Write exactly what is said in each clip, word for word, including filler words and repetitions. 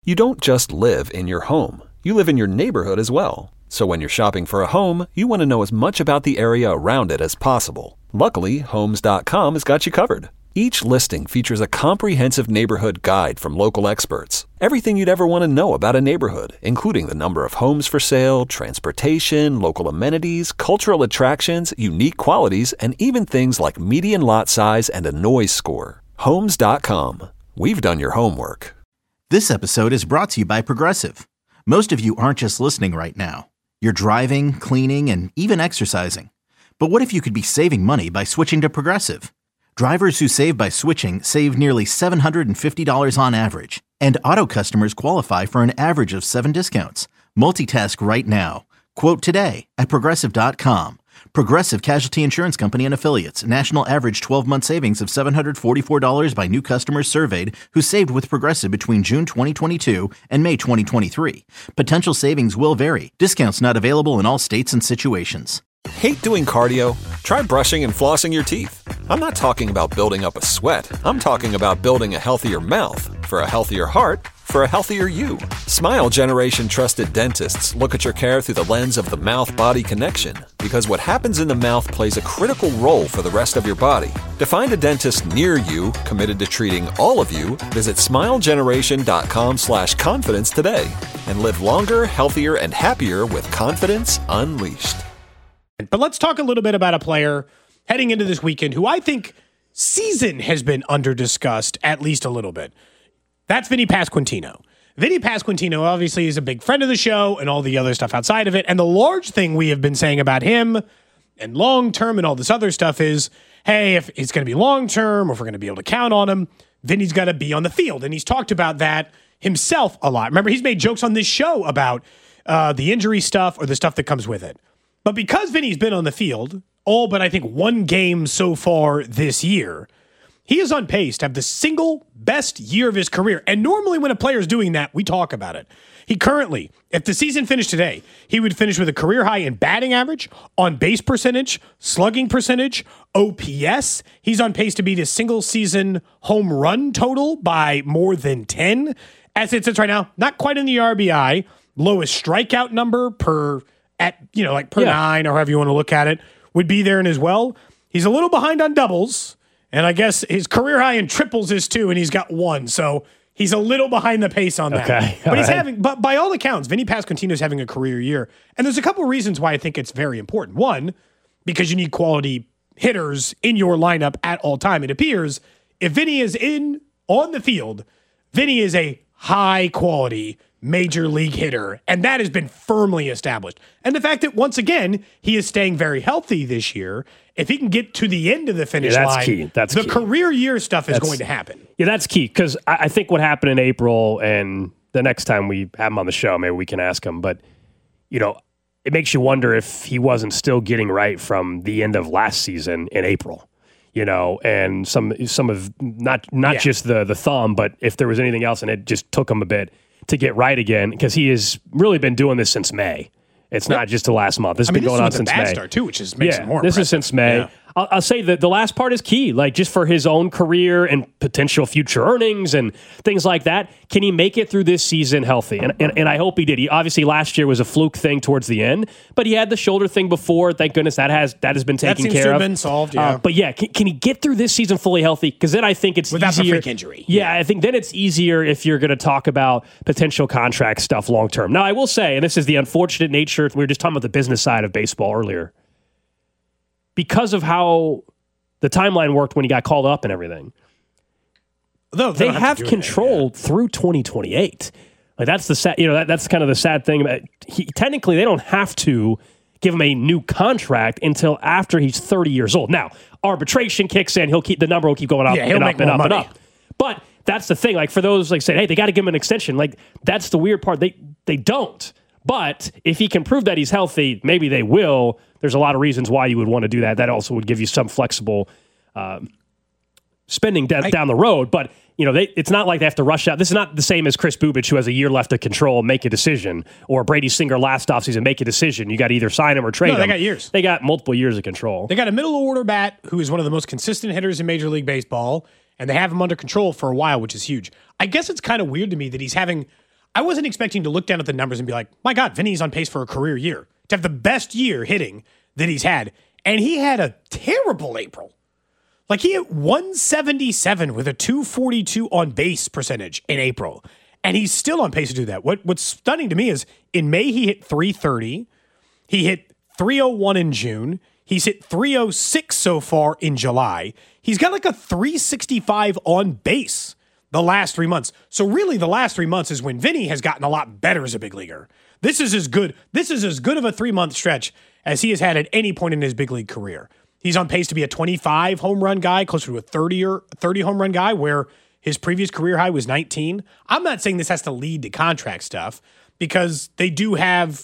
You don't just live in your home. You live in your neighborhood as well. So when you're shopping for a home, you want to know as much about the area around it as possible. Luckily, Homes dot com has got you covered. Each listing features a comprehensive neighborhood guide from local experts. Everything you'd ever want to know about a neighborhood, including the number of homes for sale, transportation, local amenities, cultural attractions, unique qualities, and even things like median lot size and a noise score. Homes dot com. We've done your homework. This episode is brought to you by Progressive. Most of you aren't just listening right now. You're driving, cleaning, and even exercising. But what if you could be saving money by switching to Progressive? Drivers who save by switching save nearly seven hundred fifty dollars on average. And auto customers qualify for an average of seven discounts. Multitask right now. Quote today at Progressive dot com. Progressive Casualty Insurance Company and Affiliates. National average twelve-month savings of seven hundred forty-four dollars by new customers surveyed who saved with Progressive between June twenty twenty-two and May twenty twenty-three. Potential savings will vary. Discounts not available in all states and situations. Hate doing cardio? Try brushing and flossing your teeth. I'm not talking about building up a sweat. I'm talking about building a healthier mouth. For a healthier heart, for a healthier you. Smile Generation trusted dentists look at your care through the lens of the mouth-body connection, because what happens in the mouth plays a critical role for the rest of your body. To find a dentist near you committed to treating all of you, visit smilegeneration.com slash confidence today and live longer, healthier, and happier with confidence unleashed. But let's talk a little bit about a player heading into this weekend who I think season has been under-discussed at least a little bit. That's Vinny Pasquantino. Vinny Pasquantino obviously is a big friend of the show and all the other stuff outside of it. And the large thing we have been saying about him and long-term and all this other stuff is, hey, if it's going to be long-term or if we're going to be able to count on him, Vinny's got to be on the field. And he's talked about that himself a lot. Remember, he's made jokes on this show about uh, the injury stuff or the stuff that comes with it. But because Vinny's been on the field, all but I think one game so far this year, he is on pace to have the single best year of his career. And normally when a player is doing that, we talk about it. He currently, if the season finished today, he would finish with a career high in batting average, on base percentage, slugging percentage, O P S. He's on pace to beat his single season home run total by more than ten. As it sits right now, not quite in the R B I, lowest strikeout number per at, you know, like per yeah. nine or however you want to look at it, would be there and as well. He's a little behind on doubles, and I guess his career high in triples is two, and he's got one. So he's a little behind the pace on that. Okay. But he's right. having, but by all accounts, Vinny Pasquantino is having a career year. And there's a couple of reasons why I think it's very important. One, because you need quality hitters in your lineup at all time. It appears if Vinny is in on the field, Vinny is a high quality major league hitter, and that has been firmly established. And the fact that, once again, he is staying very healthy this year, if he can get to the end of the finish yeah, that's line, key. That's the key. career year stuff is that's, going to happen. Yeah, that's key, because I, I think what happened in April, and the next time we have him on the show, maybe we can ask him, but, you know, it makes you wonder if he wasn't still getting right from the end of last season in April. You know, and some some of, not not yeah. just the the thumb, but if there was anything else, and it just took him a bit to get right again, because he has really been doing this since May. It's yep. not just the last month. This has I mean, been going on this since a bad May. Start too, which is makes yeah, it more this impressive. is since May. Yeah. I'll, I'll say that the last part is key, like just for his own career and potential future earnings and things like that. Can he make it through this season healthy? And, and and I hope he did. He obviously last year was a fluke thing towards the end, but he had the shoulder thing before. Thank goodness that has that has been taken that seems care to have of. Been solved. Yeah, uh, but yeah, can, can he get through this season fully healthy? Because then I think it's without easier. the freak injury. Yeah, I think then it's easier if you're going to talk about potential contract stuff long term. Now, I will say, and this is the unfortunate nature. We were just talking about the business side of baseball earlier, because of how the timeline worked when he got called up and everything. Though they, they have, have control anything, yeah. through twenty twenty-eight. Like that's the sad, you know, that, that's kind of the sad thing about he, technically they don't have to give him a new contract until after he's thirty years old. Now, arbitration kicks in, he'll keep the number will keep going up yeah, and up and up money. and up. But that's the thing. Like for those like saying, hey, they got to give him an extension. Like that's the weird part. They they don't. But if he can prove that he's healthy, maybe they will. There's a lot of reasons why you would want to do that. That also would give you some flexible um, spending d- I, down the road. But you know, they, it's not like they have to rush out. This is not the same as Chris Bubich, who has a year left to control, make a decision, or Brady Singer last offseason, make a decision. You got to either sign him or trade no, him. They got years. They got multiple years of control. They got a middle order bat who is one of the most consistent hitters in Major League Baseball, and they have him under control for a while, which is huge. I guess it's kind of weird to me that he's having. I wasn't expecting to look down at the numbers and be like, my God, Vinny's on pace for a career year, to have the best year hitting that he's had. And he had a terrible April. Like he hit one seventy-seven with a two forty-two on base percentage in April. And he's still on pace to do that. What What's stunning to me is in May, he hit three thirty. He hit three oh one in June. He's hit three oh six so far in July. He's got like a three sixty-five on base the last three months. So really the last three months is when Vinny has gotten a lot better as a big leaguer. This is as good. This is as good of a three-month stretch as he has had at any point in his big league career. He's on pace to be a twenty-five home run guy, closer to a thirty or thirty home run guy, where his previous career high was nineteen. I'm not saying this has to lead to contract stuff because they do have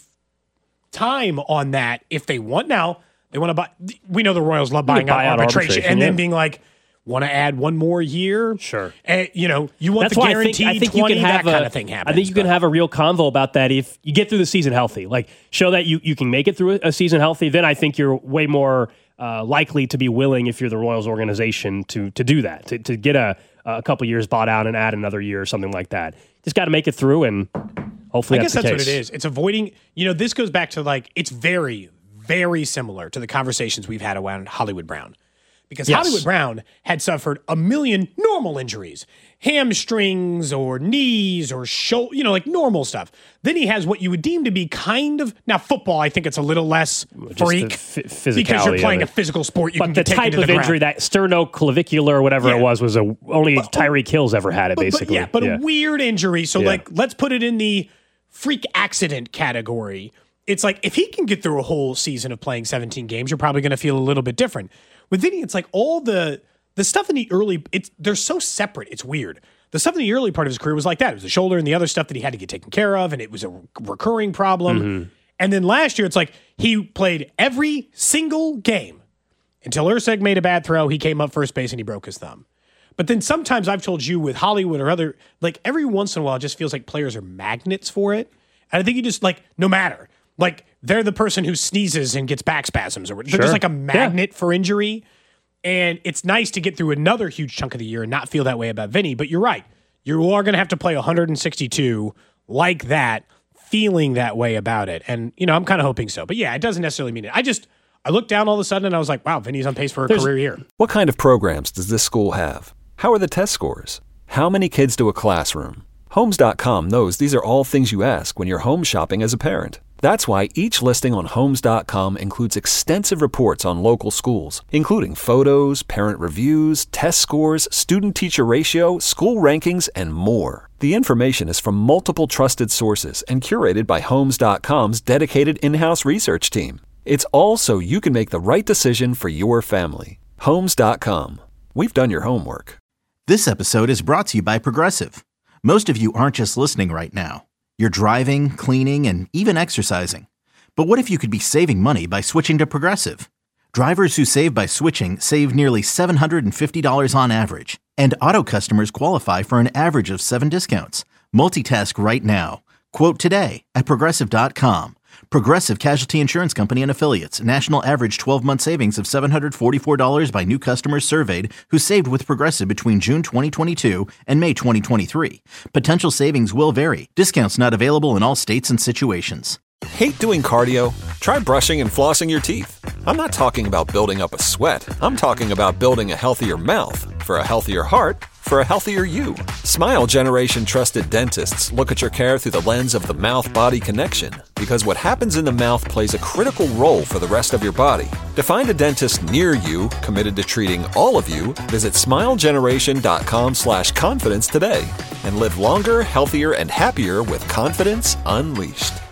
time on that if they want. Now, they want to buy. We know the Royals love buying out arbitration, arbitration and yeah. then being like, want to add one more year? Sure. And, you know, you want That's the guaranteed I think, I think twenty, you can have that a, kind of thing happens. I think you but. can have a real convo about that if you get through the season healthy. Like, show that you, you can make it through a season healthy, then I think you're way more uh, likely to be willing, if you're the Royals organization, to to do that, to, to get a, a couple years bought out and add another year or something like that. Just got to make it through, and hopefully I that's guess the that's case. what it is. It's avoiding, you know, this goes back to like, it's very, very similar to the conversations we've had around Hollywood Brown. Because yes. Hollywood Brown had suffered a million normal injuries, hamstrings or knees or shoulder, you know, like normal stuff. Then he has what you would deem to be kind of, now football, I think it's a little less freak f- physicality because you're playing a physical sport. You but can the get taken type to the of injury, ground. that sternoclavicular or whatever Yeah. it was, was a only But- Tyreek Hills ever had it, But- basically. But, yeah, but yeah. a weird injury. So Yeah. like, let's put it in the freak accident category. It's like, if he can get through a whole season of playing seventeen games, you're probably going to feel a little bit different. With Vinny, it's like all the the stuff in the early, it's they're so separate. It's weird. The stuff in the early part of his career was like that. It was the shoulder and the other stuff that he had to get taken care of, and it was a recurring problem. Mm-hmm. And then last year, it's like he played every single game until Urseg made a bad throw. He came up first base and he broke his thumb. But then sometimes I've told you with Hollywood or other, like every once in a while, it just feels like players are magnets for it. And I think you just like, no matter, like they're the person who sneezes and gets back spasms, or they're Sure. just like a magnet Yeah. for injury. And it's nice to get through another huge chunk of the year and not feel that way about Vinny. But you're right. You are going to have to play one hundred sixty-two like that, feeling that way about it. And, you know, I'm kind of hoping so. But yeah, it doesn't necessarily mean it. I just, I looked down all of a sudden and I was like, wow, Vinny's on pace for a There's, career year. What kind of programs does this school have? How are the test scores? How many kids do a classroom? Homes dot com knows these are all things you ask when you're home shopping as a parent. That's why each listing on Homes dot com includes extensive reports on local schools, including photos, parent reviews, test scores, student-teacher ratio, school rankings, and more. The information is from multiple trusted sources and curated by Homes dot com's dedicated in-house research team. It's all so you can make the right decision for your family. Homes dot com. We've done your homework. This episode is brought to you by Progressive. Most of you aren't just listening right now. You're driving, cleaning, and even exercising. But what if you could be saving money by switching to Progressive? Drivers who save by switching save nearly seven hundred fifty dollars on average. And auto customers qualify for an average of seven discounts. Multitask right now. Quote today at Progressive dot com. Progressive Casualty Insurance Company and Affiliates. National average twelve-month savings of seven hundred forty-four dollars by new customers surveyed who saved with Progressive between June twenty twenty-two and May twenty twenty-three. Potential savings will vary. Discounts not available in all states and situations. Hate doing cardio? Try brushing and flossing your teeth. I'm not talking about building up a sweat. I'm talking about building a healthier mouth. For a healthier heart, for a healthier you. Smile Generation trusted dentists look at your care through the lens of the mouth-body connection, because what happens in the mouth plays a critical role for the rest of your body. To find a dentist near you committed to treating all of you, visit smile generation dot com slash confidence today and live longer, healthier, and happier with confidence unleashed.